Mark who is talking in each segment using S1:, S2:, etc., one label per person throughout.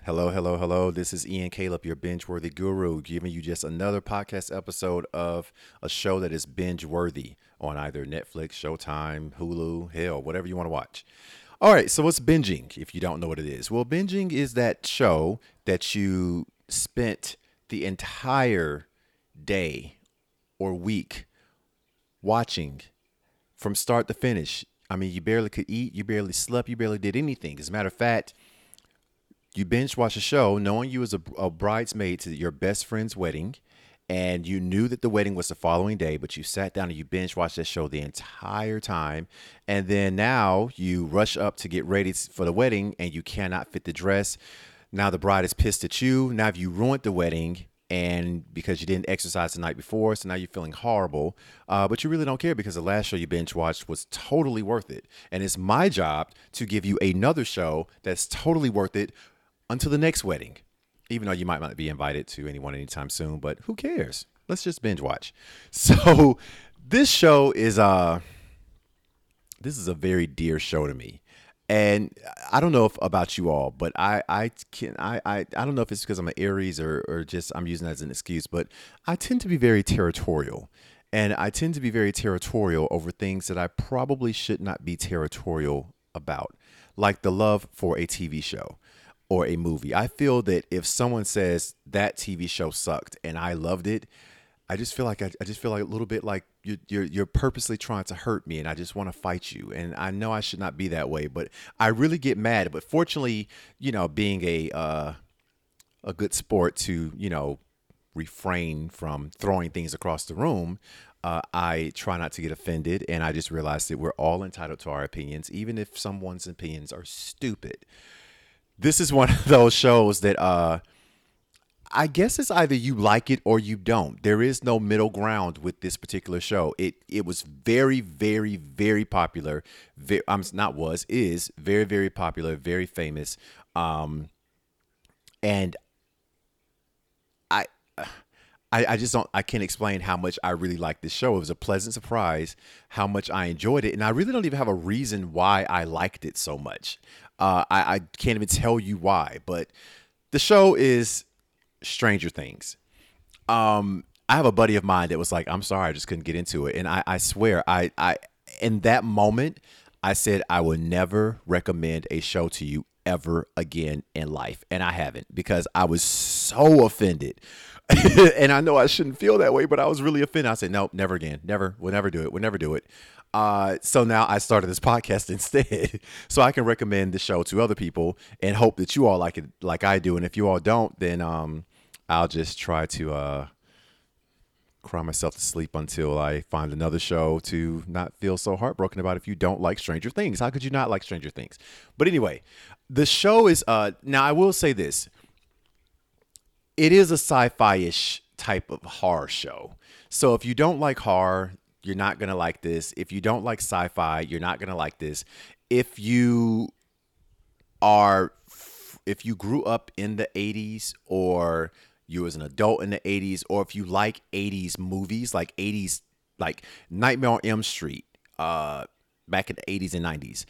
S1: Hello, hello, hello. This is Ian Caleb, your binge worthy guru, giving you just another podcast episode of a show that is binge worthy on either Netflix, Showtime, Hulu, hell, whatever you want to watch. All right, so what's binging if you don't know what it is? Well, binging is that show that you spent the entire day or week watching from start to finish. I mean, you barely could eat, you barely slept, you barely did anything. As a matter of fact, you binge watch a show knowing you was a bridesmaid to your best friend's wedding, and you knew that the wedding was the following day, but you sat down and you binge watched that show the entire time. And then now you rush up to get ready for the wedding and you cannot fit the dress. Now the bride is pissed at you. Now you ruined the wedding and because you didn't exercise the night before, so now you're feeling horrible. But you really don't care because the last show you binge watched was totally worth it. And it's my job to give you another show that's totally worth it until the next wedding, even though you might not be invited to anyone anytime soon, but who cares? Let's just binge watch. So this show is this is a very dear show to me. And I don't know if about you all, but I don't know if it's because I'm an Aries or just I'm using that as an excuse, but I tend to be very territorial. And I tend to be very territorial over things that I probably should not be territorial about, like the love for a TV show or a movie. I feel that if someone says that TV show sucked and I loved it, I just feel like a little bit like you're purposely trying to hurt me, and I just want to fight you. And I know I should not be that way, but I really get mad. But fortunately, being a good sport to refrain from throwing things across the room. I try not to get offended, and I just realized that we're all entitled to our opinions, even if someone's opinions are stupid. This is one of those shows that I guess it's either you like it or you don't. There is no middle ground with this particular show. It was very, very, very popular. Not was is very, very popular, very famous. And I I just don't I can't explain how much I really like this show. It was a pleasant surprise how much I enjoyed it, and I really don't even have a reason why I liked it so much. I can't even tell you why, but the show is Stranger Things. I have a buddy of mine that was like, "I'm sorry, I just couldn't get into it," and I swear, I in that moment, I said I would never recommend a show to you ever again in life, and I haven't because I was so offended. And I know I shouldn't feel that way, but I was really offended. I said, nope, never again. Never. We'll never do it. We'll never do it. So now I started this podcast instead so I can recommend the show to other people and hope that you all like it like I do. And if you all don't, then I'll just try to cry myself to sleep until I find another show to not feel so heartbroken about if you don't like Stranger Things. How could you not like Stranger Things? But anyway, the show is now I will say this. It is a sci-fi-ish type of horror show. So if you don't like horror, you're not going to like this. If you don't like sci-fi, you're not going to like this. If you are if you grew up in the 80s or you was an adult in the 80s or if you like 80s movies like 80s like Nightmare on Elm Street back in the 80s and 90s.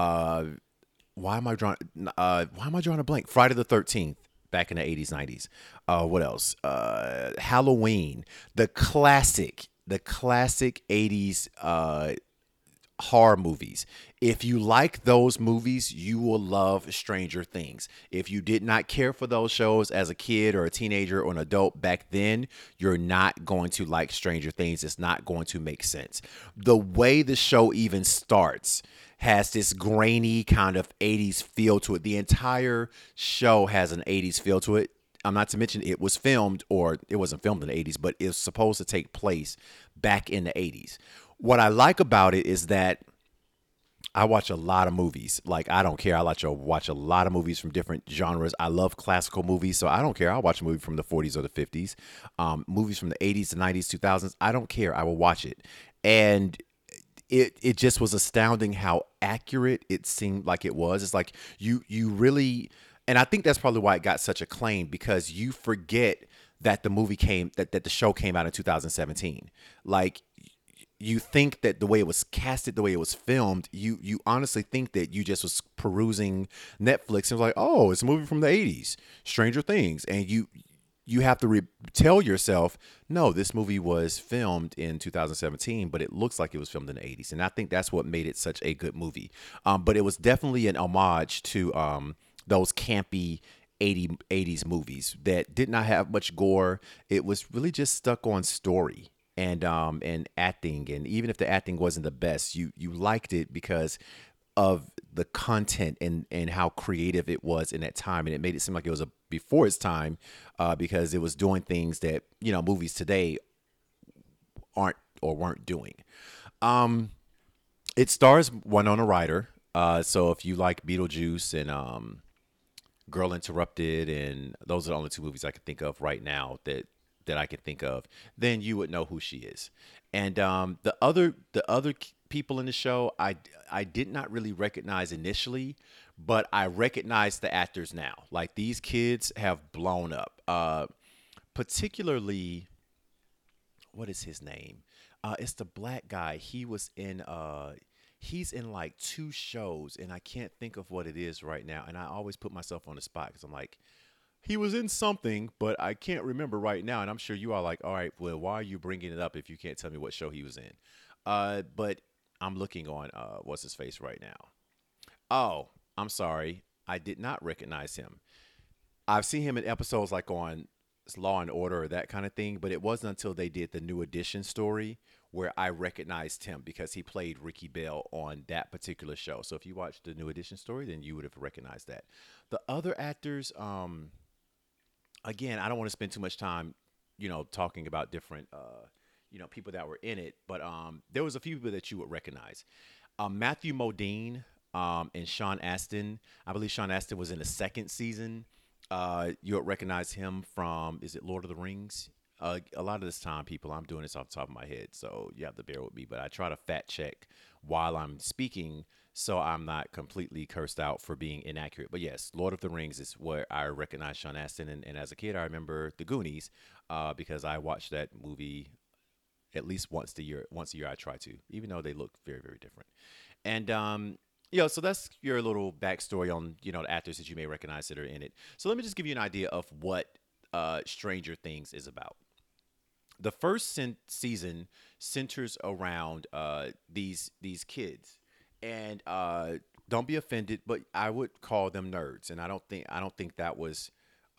S1: Why am I drawing a blank? Friday the 13th back in the 80s, 90s. What else? Halloween, the classic 80s horror movies. If you like those movies, you will love Stranger Things. If you did not care for those shows as a kid or a teenager or an adult back then, you're not going to like Stranger Things. It's not going to make sense. The way the show even starts has this grainy kind of 80s feel to it. The entire show has an 80s feel to it. I'm not to mention it was filmed, or it wasn't filmed in the 80s, but it's supposed to take place back in the 80s. What I like about it is that I watch a lot of movies. Like, I don't care. I like to watch a lot of movies from different genres. I love classical movies, so I don't care. I'll watch a movie from the 40s or the 50s. Movies from the 80s, the 90s, 2000s. I don't care. I will watch it. And it just was astounding how accurate it seemed like it was. It's like you really, and I think that's probably why it got such acclaim, because you forget that the movie came that the show came out in 2017. Like, you think that the way it was casted, the way it was filmed, you honestly think that you just was perusing Netflix and was like, oh, it's a movie from the '80s, Stranger Things, and you have to tell yourself, no, this movie was filmed in 2017, but it looks like it was filmed in the '80s, and I think that's what made it such a good movie. But it was definitely an homage to those campy 80s movies that did not have much gore. It was really just stuck on story and acting, and even if the acting wasn't the best, you liked it because of the content and how creative it was in that time, and it made it seem like it was a before its time, because it was doing things that movies today aren't or weren't doing. Um, it stars Winona Ryder. So if you like Beetlejuice and Girl Interrupted, and those are the only two movies I can think of right now that I can think of, then you would know who she is. And the other people in the show, I did not really recognize initially, but I recognize the actors now. Like these kids have blown up. Particularly, what is his name? It's the black guy. He's in like two shows, and I can't think of what it is right now. And I always put myself on the spot because I'm like, he was in something, but I can't remember right now. And I'm sure you are like, all right, well, why are you bringing it up if you can't tell me what show he was in? But I'm looking on what's his face right now. Oh, I'm sorry, I did not recognize him. I've seen him in episodes like on Law and Order or that kind of thing, but it wasn't until they did the New Edition story where I recognized him because he played Ricky Bell on that particular show. So if you watched the New Edition story, then you would have recognized that. The other actors, again, I don't want to spend too much time, talking about different, people that were in it, but there was a few people that you would recognize. Matthew Modine and Sean Astin. I believe Sean Astin was in the second season. You'll recognize him from, is it Lord of the Rings? A lot of this time, people, I'm doing this off the top of my head, so you have to bear with me. But I try to fact check while I'm speaking, so I'm not completely cursed out for being inaccurate. But yes, Lord of the Rings is where I recognize Sean Astin, and as a kid, I remember The Goonies, because I watched that movie at least once a year. Once a year, I try to, even though they look very, very different. And so that's your little backstory on the actors that you may recognize that are in it. So let me just give you an idea of what Stranger Things is about. The first season centers around these kids, and don't be offended, but I would call them nerds, and I don't think that was.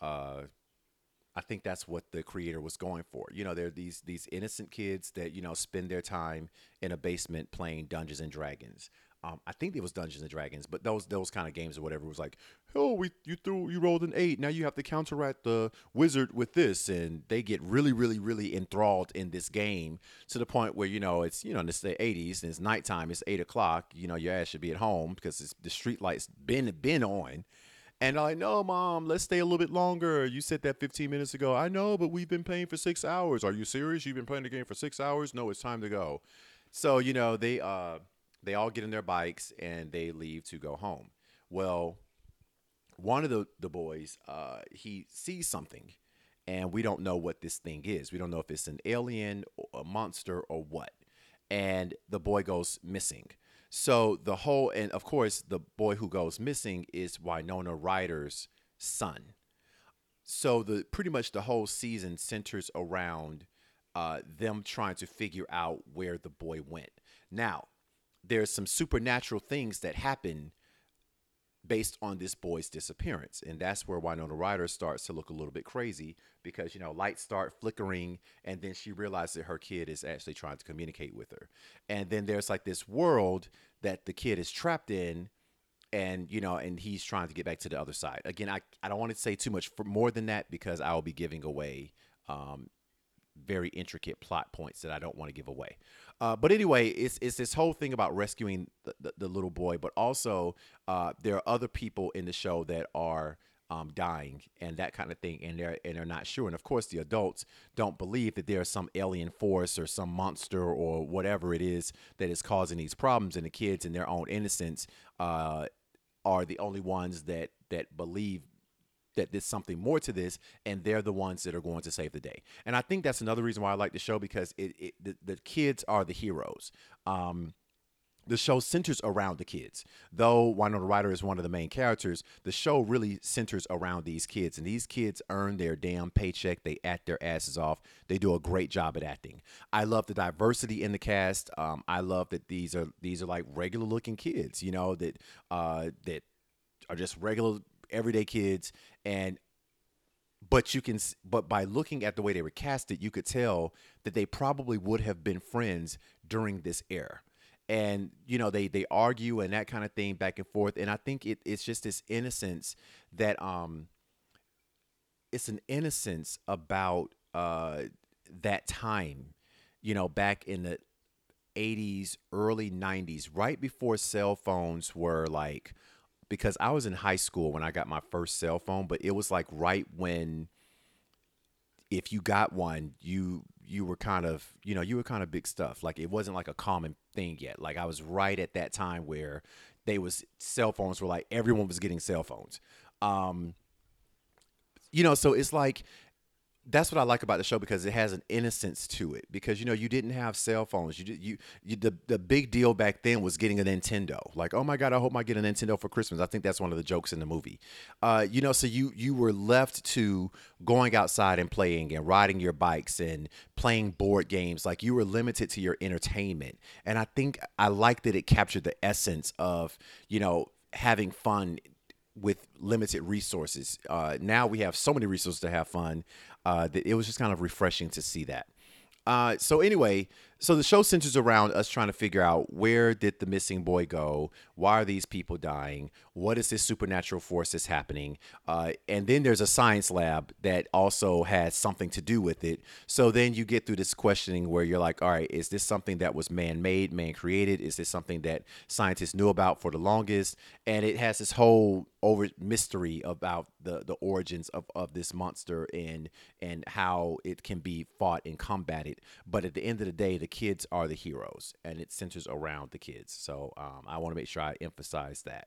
S1: I think that's what the creator was going for. They're these innocent kids that spend their time in a basement playing Dungeons and Dragons. I think it was Dungeons and Dragons, but those kind of games or whatever was like, oh, you rolled an 8. Now you have to counteract the wizard with this, and they get really, really, really enthralled in this game to the point where it's it's the '80s and it's nighttime. It's 8 o'clock. Your ass should be at home because the street lights been on. And I'm like, no, mom, let's stay a little bit longer. You said that 15 minutes ago. I know, but we've been playing for 6 hours. Are you serious? You've been playing the game for 6 hours? No, it's time to go. So, they all get in their bikes and they leave to go home. Well, one of the boys, he sees something, and we don't know what this thing is. We don't know if it's an alien, or a monster, or what. And the boy goes missing. So and of course, the boy who goes missing is Winona Ryder's son. So the pretty much the whole season centers around them trying to figure out where the boy went. Now, there's some supernatural things that happen based on this boy's disappearance. And that's where Winona Ryder starts to look a little bit crazy because, lights start flickering, and then she realizes that her kid is actually trying to communicate with her. And then there's like this world that the kid is trapped in, and he's trying to get back to the other side. Again, I don't want to say too much for more than that because I will be giving away very intricate plot points that I don't want to give away. But anyway, it's this whole thing about rescuing the little boy, but also there are other people in the show that are dying and that kind of thing, and they're not sure. And of course, the adults don't believe that there's some alien force or some monster or whatever it is that is causing these problems. And the kids, in their own innocence, are the only ones that believe that there's something more to this, and they're the ones that are going to save the day. And I think that's another reason why I like the show, because the kids are the heroes. The show centers around the kids. Though Winona Ryder is one of the main characters, the show really centers around these kids. And these kids earn their damn paycheck. They act their asses off. They do a great job at acting. I love the diversity in the cast. I love that these are like regular looking kids, that are just regular everyday kids. And but by looking at the way they were casted, you could tell that they probably would have been friends during this era. And they argue and that kind of thing back and forth. And I think it's just this innocence that it's an innocence about that time, back in the 80s, early 90s, right before cell phones were like, because I was in high school when I got my first cell phone, but it was like right when, if you got one, you were kind of, you were kind of big stuff. Like, it wasn't like a common thing yet. Like, I was right at that time where cell phones were like, everyone was getting cell phones. Um, so it's like, that's what I like about the show, because it has an innocence to it. Because you didn't have cell phones. The big deal back then was getting a Nintendo. Like, oh my God, I hope I get a Nintendo for Christmas. I think that's one of the jokes in the movie. So you were left to going outside and playing and riding your bikes and playing board games. Like, you were limited to your entertainment. And I think I like that it captured the essence of having fun with limited resources. Now we have so many resources to have fun, that it was just kind of refreshing to see that. So anyway, so the show centers around us trying to figure out, where did the missing boy go? Why are these people dying? What is this supernatural force that's happening? And then there's a science lab that also has something to do with it. So then you get through this questioning where you're like, all right, is this something that was man-made, man-created? Is this something that scientists knew about for the longest? And it has this whole over mystery about the origins of this monster, and how it can be fought and combated. But at the end of the day, the kids are the heroes, and it centers around the kids. So I want to make sure I emphasize that.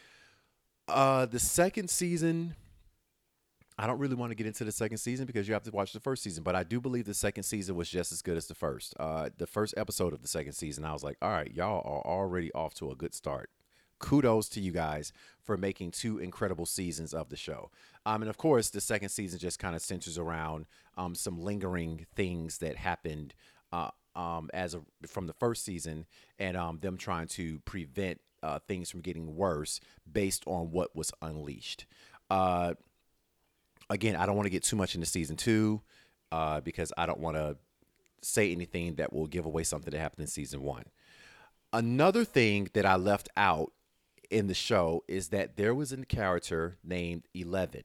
S1: The second season, I don't really want to get into the second season because you have to watch the first season, but I do believe the second season was just as good as the first. The first episode of the second season, I was like, all right, y'all are already off to a good start. Kudos to you guys for making two incredible seasons of the show. And of course, the second season just kind of centers around some lingering things that happened from the first season, and them trying to prevent things from getting worse based on what was unleashed. Uh, Again, I don't want to get too much into season two, because I don't want to say anything that will give away something that happened in season one. Another thing that I left out in the show is that there was a character named 11,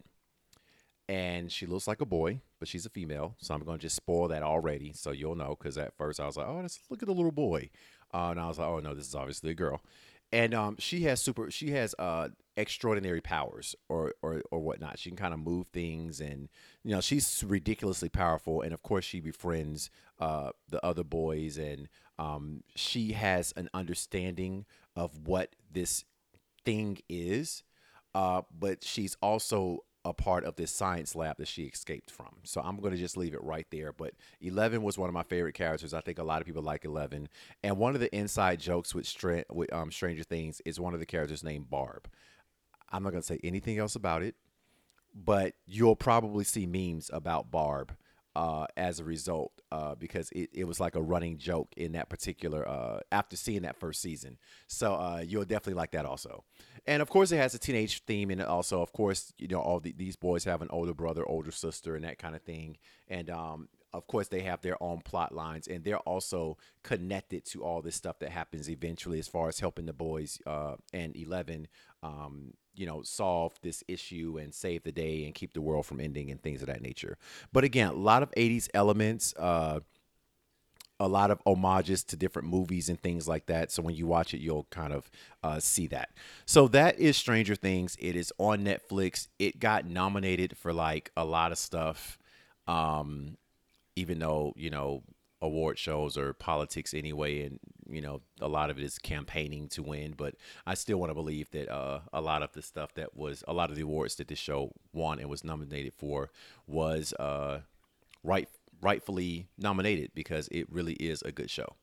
S1: and she looks like a boy, but she's a female. So I'm going to just spoil that already, so you'll know. Because at first I was like, oh, let's look at the little boy, and I was like, oh no, this is obviously a girl. And she has extraordinary powers, or whatnot. She can kind of move things, and she's ridiculously powerful. And of course, she befriends the other boys, and she has an understanding of what this thing is, but she's also a part of this science lab that she escaped from. So I'm going to just leave it right there. But 11 was one of my favorite characters. I think a lot of people like 11. And one of the inside jokes with Stranger Things is one of the characters named Barb. I'm not going to say anything else about it, but you'll probably see memes about Barb as a result, because it was like a running joke in that particular, after seeing that first season. So you'll definitely like that also. And of course, it has a teenage theme in it also. Of course, these boys have an older brother, older sister, and that kind of thing. And of course, they have their own plot lines, and they're also connected to all this stuff that happens eventually, as far as helping the boys and 11, solve this issue and save the day and keep the world from ending and things of that nature. But again, a lot of 80s elements, a lot of homages to different movies and things like that. So when you watch it, you'll kind of see that. So that is Stranger Things. It is on Netflix. It got nominated for like a lot of stuff, even though award shows or politics anyway, and a lot of it is campaigning to win. But I still want to believe that a lot of the stuff that was a lot of the awards that this show won and was nominated for was right rightfully nominated because it really is a good show.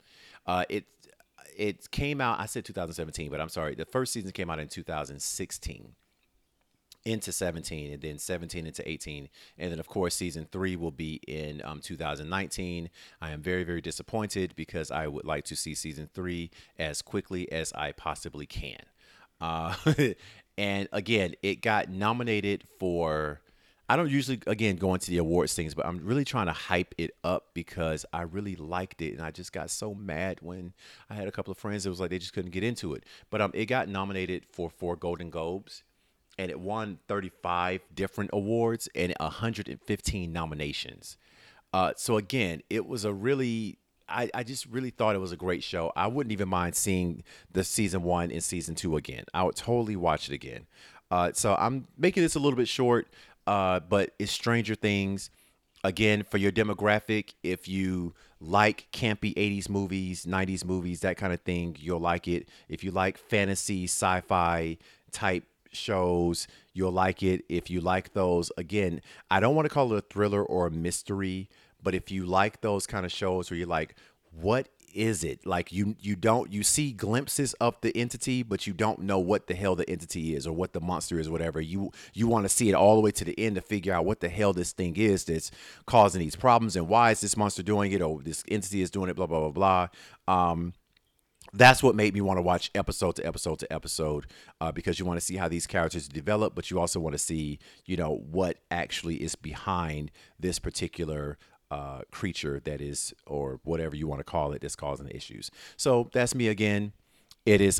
S1: It came out. I said 2017, but I'm sorry. The first season came out in 2016 into 17, and then 17 into 18, and then of course season 3 will be in 2019. I am very, very disappointed because I would like to see season 3 as quickly as I possibly can. uh, and again, it got nominated for, I don't usually again go into the awards things, but I'm really trying to hype it up because I really liked it, and I just got so mad when I had a couple of friends that was like they just couldn't get into it. But it got nominated for 4 Golden Globes, and it won 35 different awards and 115 nominations. So again, it was a really, I just really thought it was a great show. I wouldn't even mind seeing the season 1 and season 2 again. I would totally watch it again. So I'm making this a little bit short, but it's Stranger Things. Again, for your demographic, if you like campy 80s movies, 90s movies, that kind of thing, you'll like it. If you like fantasy, sci-fi type shows, you'll like it. If you like those, again, I don't want to call it a thriller or a mystery, but if you like those kind of shows where you're like, what is it? Like you see glimpses of the entity, but you don't know what the hell the entity is or what the monster is, or whatever. You want to see it all the way to the end to figure out what the hell this thing is that's causing these problems, and why is this monster doing it, or this entity is doing it, blah blah blah blah. That's what made me want to watch episode to episode to episode, because you want to see how these characters develop, but you also want to see, what actually is behind this particular creature that is, or whatever you want to call it, that's causing the issues. So that's me again. It is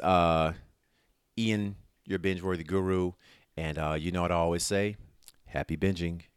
S1: Ian, your binge worthy guru, and you know what I always say: happy binging.